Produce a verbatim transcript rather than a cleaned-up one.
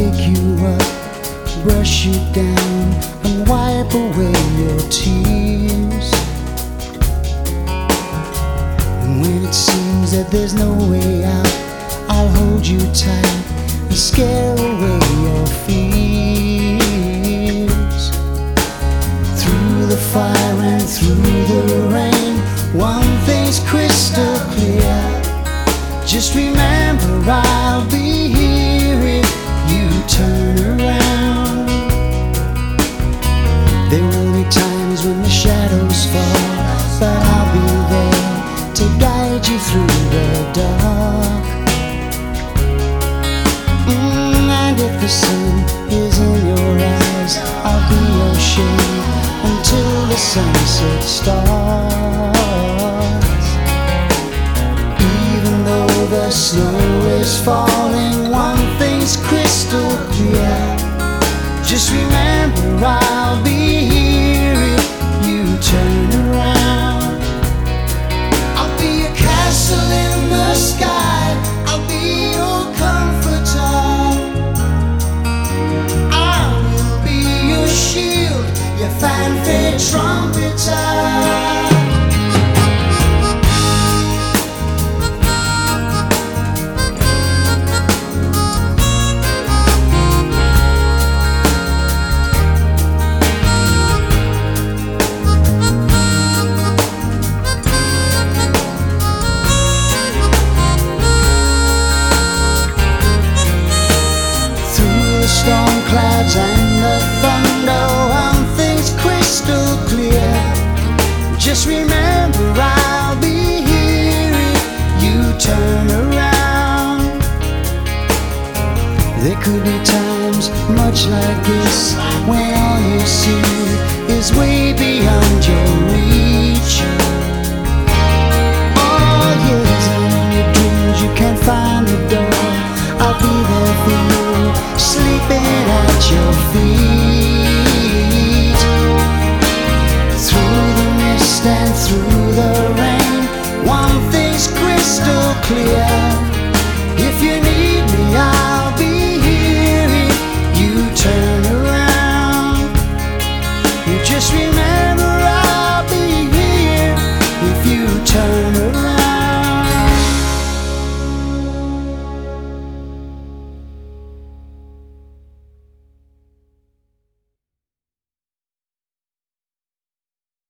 pick you up, brush you down, and wipe away your tears. And when it seems that there's no way out, I'll hold you tight and scare away your fears. Through the fire and through the rain, one thing's crystal clear. Just remember I'll be here if you turn around. There will be times when the shadows fall, but I'll be there to guide you through the dark. Mm, and if the sun is in your eyes, I'll be your shade until the sunset starts. Even though the snow is falling, one thing's crystal clear. Just remember I'll be here if you turn around. I'll be a castle in the sky, I'll be your comforter. I will be your shield, your fanfare trumpeter. Storm clouds and the thunder, one thing's crystal clear. Just remember I'll be here if you turn around. There could be times much like this when all you see is way beyond your reach. Oh yes, and in your dreams you can't find the door. I'll be there for you, sleeping at your feet.